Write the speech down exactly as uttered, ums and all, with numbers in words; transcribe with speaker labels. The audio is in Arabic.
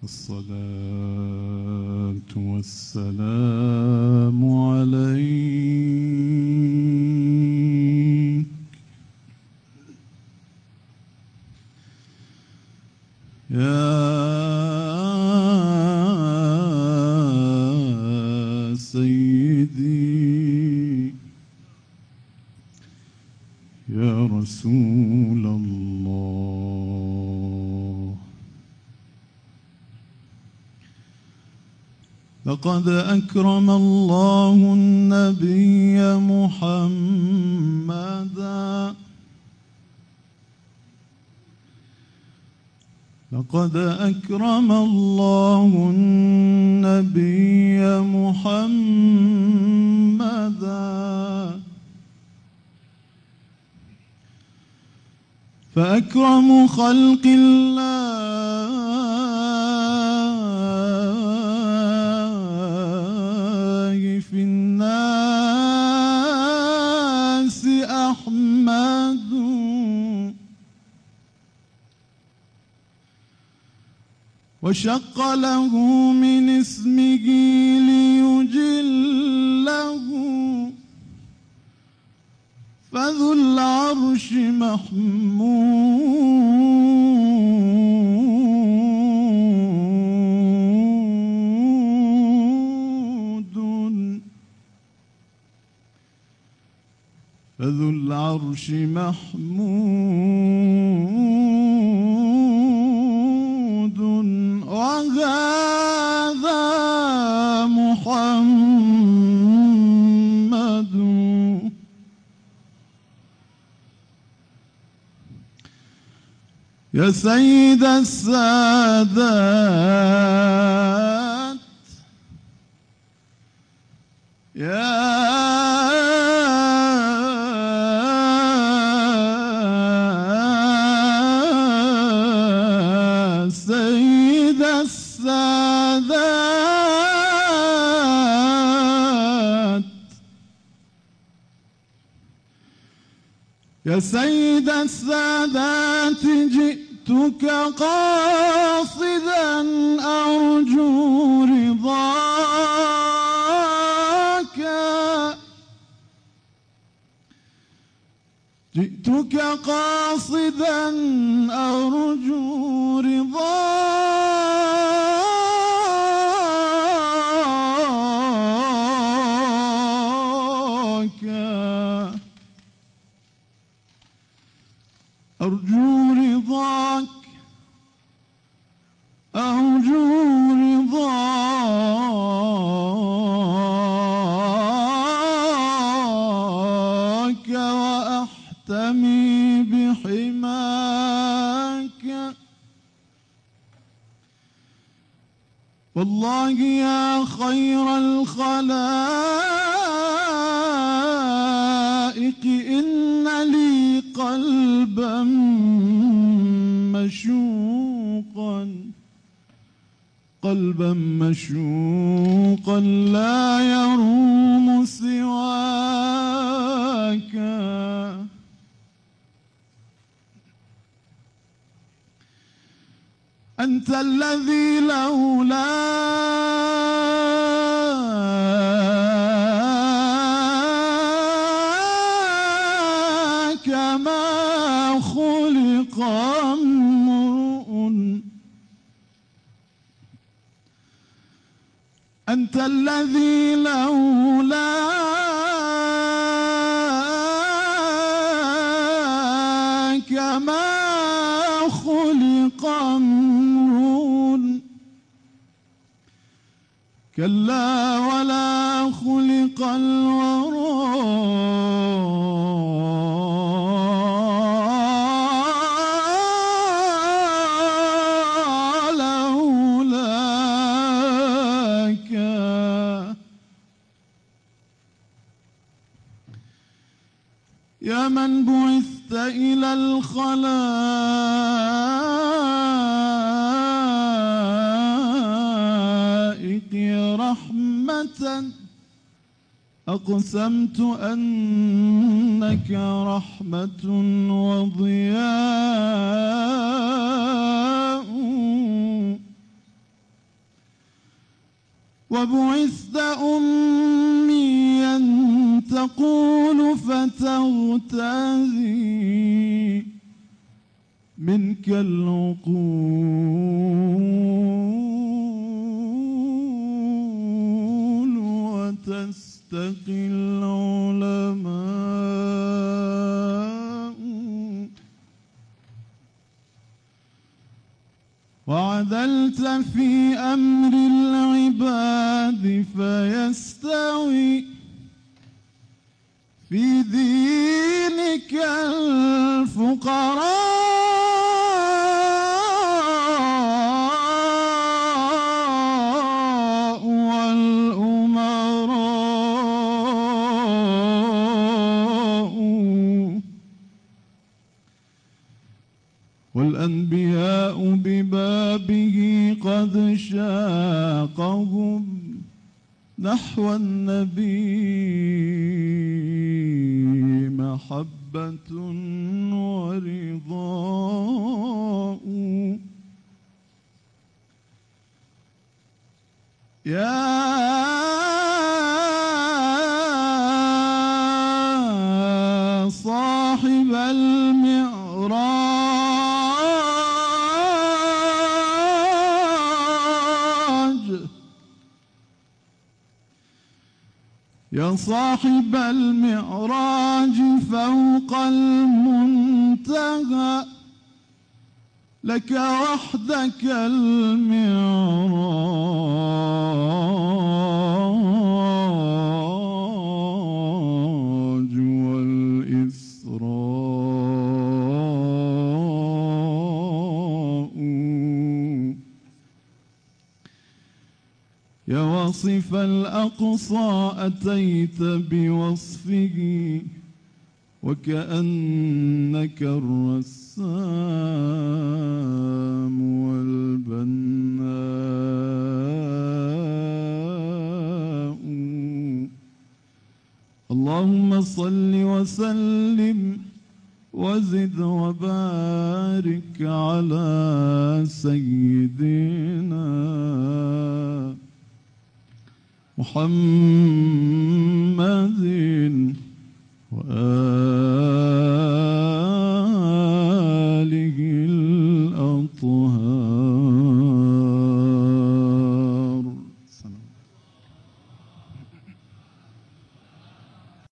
Speaker 1: الصلاة والسلام عليك يا سيدي يا رسول الله. لقد أكرم الله النبي محمدا لقد أكرم الله النبي محمدا فأكرم خلق الله في الناس أحمد وشق له من اسمه ليجله فذو العرش محمود فذو العرش محمود وهذا محمد يا سيد السادات يا سيد السادات يا سيد السادات جئتك قاصدا أرجو رضاك جئتك قاصدا أرجو رضاك أرجو رضاك أرجو رضاك وأحتمي بحماك والله يا خير الخلائق إن لي قلبا مشوقا قلبا مشوقا لا يروم سواك أنت الذي لولاك ما خلق امرؤ أنت الذي لولاك ما خلق امرؤ كلا ولا خلق الورى لولاك يا من بعثت إلى الخلائق رحمة أقسمت أنك رحمة وضياء وبعثت أميا تقول فتغتذي منك العقول وتستقي العلماء وعدلت في أمر العباد فيستوي في دينك الفقراء والأمراء والأنبياء ببابه قد شاقهم نحو النبي محبة ورضاء يا صاحب المعراج يا صاحب المعراج فوق المنتهى لك وحدك المعراج والإسراء يا واصف الأقصى أتيت بوصفه وكأنك الرسام والبناء اللهم صل وسلم وزد وبارك على سيدنا محمد